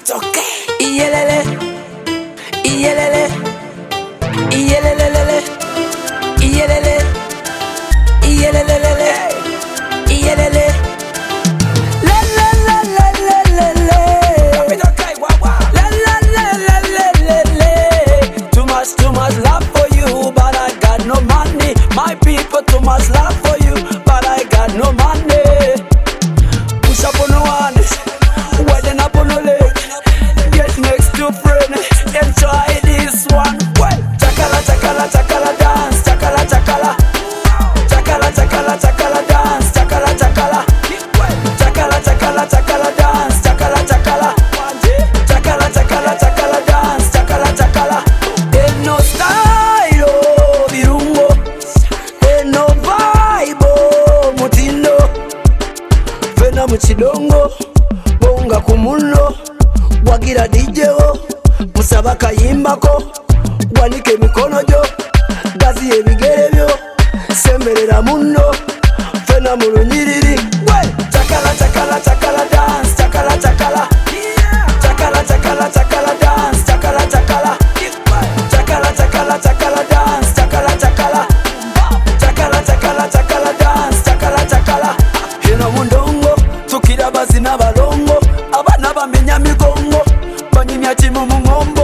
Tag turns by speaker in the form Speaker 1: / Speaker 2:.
Speaker 1: Kapitoke. Iyelele, iyelele, iyelelelele, iyelele, iyelelelele, iyelele. La la la la la la la. Kapitoke, wawa. La la la la la la la. Too much love for you, but I got no money. My people, too much love for you, but I got no money. Push up on one, widen up on a leg. Get next to friend, enjoy this one. Well, chakala, chakala, chakala dance, chakala, chakala. Chakala, chakala, chakala dance, chakala, chakala. Chakala, chakala, chakala dance, chakala, chakala. Chakala, chakala, chakala dance, chakala, chakala. Ain't no style, oh, birungo. Ain't no vibe, oh, mutindo. Fena muchidongo, bonga kumuno. Wagira DJ wo, musaba kayimbako. Wanike mikono jo, gazi ebigere byo. Semberera muno, fena mulunyiriri. Chakala, chakala, chakala dance, chakala, chakala. Chakala, chakala, chakala dance, chakala, chakala. Chakala, chakala, chakala dance, chakala, chakala. Chakala, chakala, chakala dance, chakala, chakala. Hino mundongo, tukira bazina balongo. Abana bamenya migongo, banyimya chimu mungombo.